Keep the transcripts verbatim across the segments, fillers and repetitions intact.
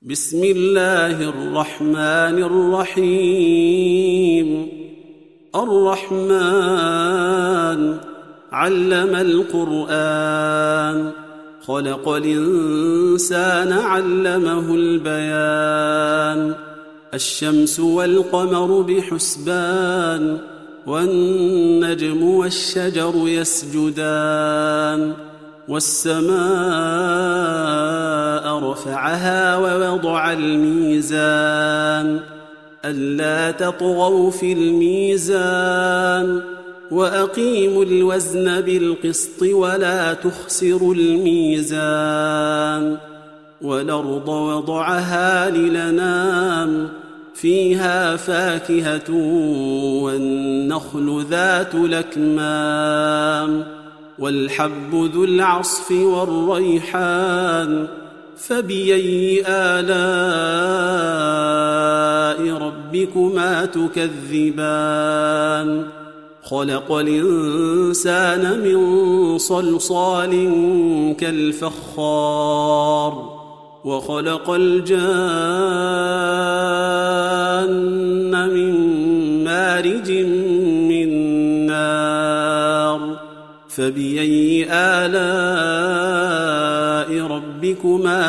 بسم الله الرحمن الرحيم. الرحمن علم القرآن، خلق الإنسان علمه البيان. الشمس والقمر بحسبان، والنجم والشجر يسجدان. والسماء رفعها ووضع الميزان، ألا تطغوا في الميزان، وأقيموا الوزن بالقسط ولا تخسروا الميزان. والأرض وضعها للأنام، فيها فاكهة والنخل ذات الأكمام، والحب ذو العصف والريحان. فبأي آلاء ربكما تكذبان؟ خلق الإنسان من صلصال كالفخار، وخلق الجان من مارج من نار. فبأي آلاء ربكما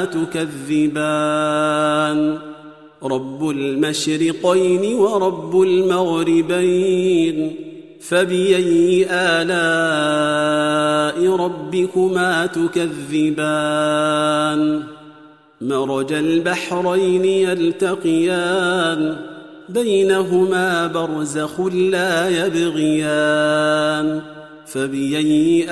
تكذبان؟ رب المشرقين ورب المغربين. فبأي آلاء ربكما تكذبان؟ مرج البحرين يلتقيان، بينهما برزخ لا يبغيان. فبأي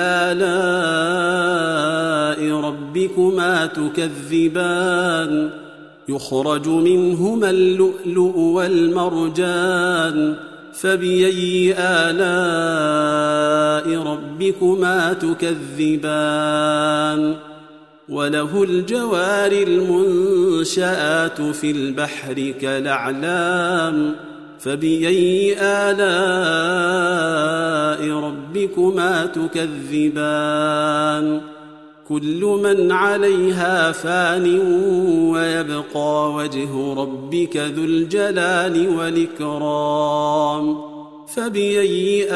آلاء ربكما تكذبان؟ يخرج منهما اللؤلؤ والمرجان. فبأي آلاء ربكما تكذبان؟ وله الجوار المنشآت في البحر كالأعلام. فبأي آلاء ربكما تكذبان؟ كل من عليها فان، ويبقى وجه ربك ذو الجلال والإكرام. فبأي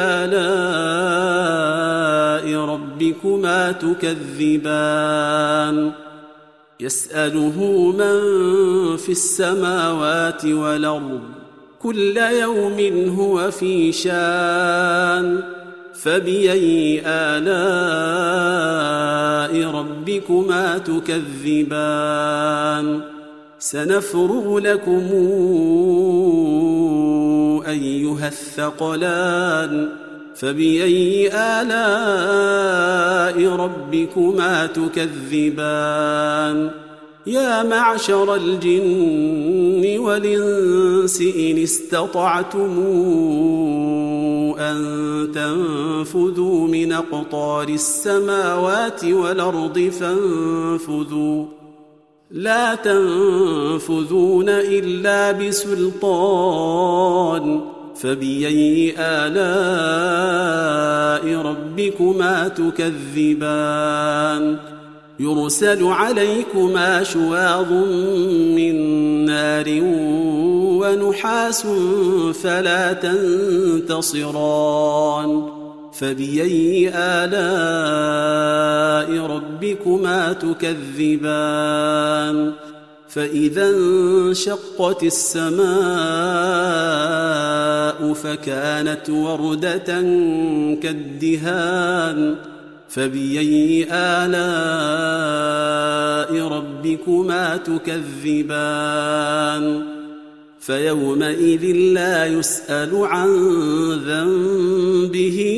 آلاء ربكما تكذبان؟ يسأله من في السماوات والأرض، كل يوم هو في شان. فبأي آلاء ربكما تكذبان؟ سنفرغ لكم أيها الثقلان. فبأي آلاء ربكما تكذبان؟ يا معشر الجن والإنس إن استطعتم أن تنفذوا من أقطار السماوات والأرض فانفذوا، لا تنفذون إلا بسلطان. فبأي آلاء ربكما تكذبان؟ يرسل عليكما شواظ من نار ونحاس فلا تنتصران. فبأي آلاء ربكما تكذبان؟ فإذا انشقت السماء فكانت وردة كالدهان. فبأي آلاء ربكما تكذبان؟ فيومئذ لا يسأل عن ذنبه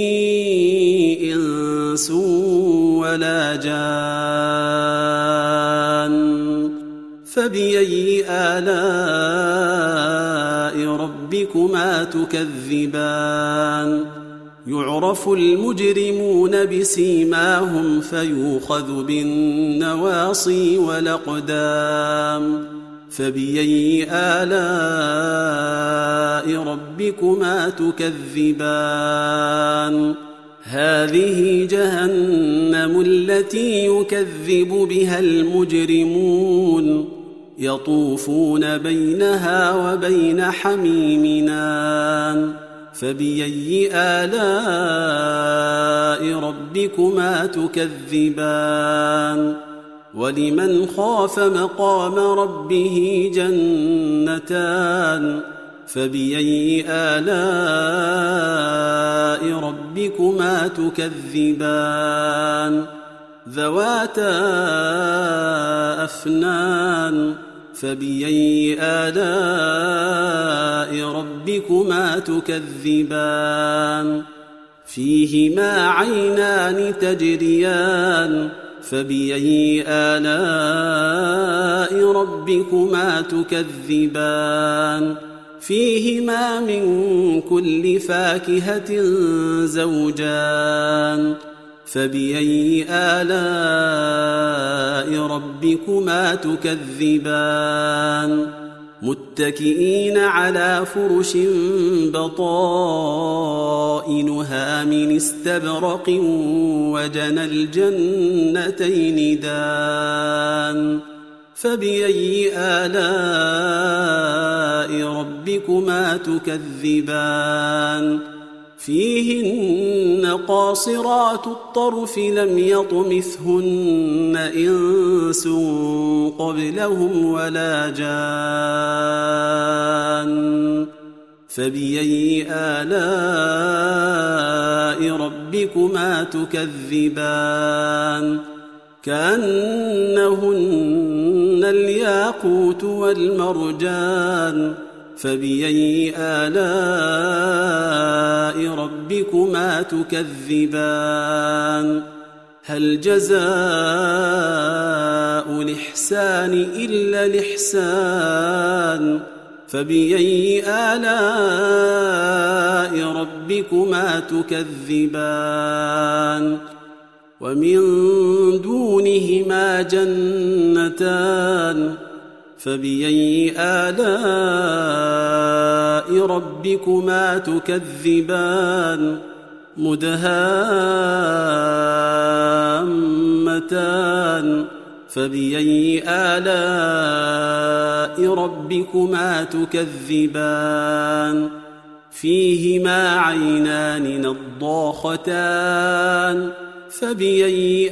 إنس ولا جان. فبأي آلاء ربكما تكذبان؟ يعرف المجرمون بسيماهم فيؤخذ بالنواصي والأقدام. فبأي آلاء ربكما تكذبان؟ هذه جهنم التي يكذب بها المجرمون يطوفون بينها وبين حميم آن فبأي آلاء ربكما تكذبان ولمن خاف مقام ربه جنتان فبأي آلاء ربكما تكذبان ذواتا أفنان فبأي آلاء ربكما تكذبان فيهما عينان تجريان فبأي آلاء ربكما تكذبان فيهما من كل فاكهة زوجان فبأي آلاء ربكما تكذبان متكئين على فرش بطائنها من استبرق وجنى الجنتين دان فبأي آلاء ربكما تكذبان فيهن قاصرات الطرف لم يطمثهن إنس قبلهم ولا جان فبأي آلاء ربكما تكذبان كأنهن الياقوت والمرجان فبأي آلاء ربكما تكذبان هل جزاء الإحسان إلا الإحسان فبأي آلاء ربكما تكذبان ومن دونهما جنتان فبأي آلاء ربكما تكذبان مدهامتان فبأي آلاء ربكما تكذبان فيهما عينان نضاختان فبأي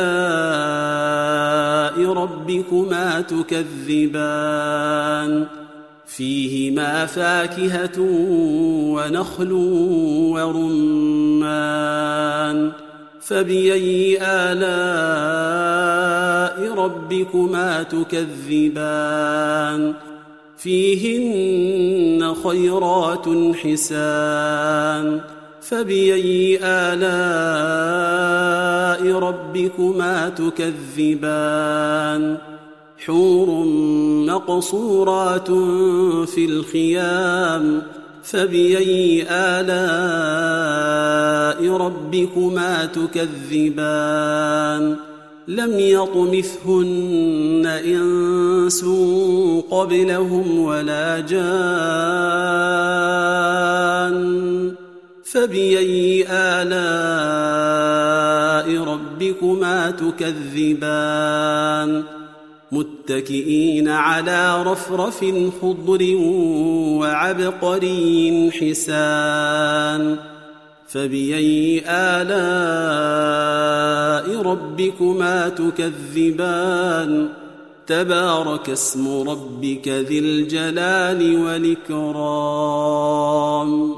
آلاء ربكما تكذبان فيهما فاكهة ونخل ورمان فبأي آلاء ربكما تكذبان فيهن خيرات حسان فبأي آلاء ربكما تكذبان حور مقصورات في الخيام فبأي آلاء ربكما تكذبان لم يطمثهن إنس قبلهم ولا جان فبأي آلاء ربكما تكذبان متكئين على رفرف خضر وعبقري حسان فبأي آلاء ربكما تكذبان تبارك اسم ربك ذي الجلال والإكرام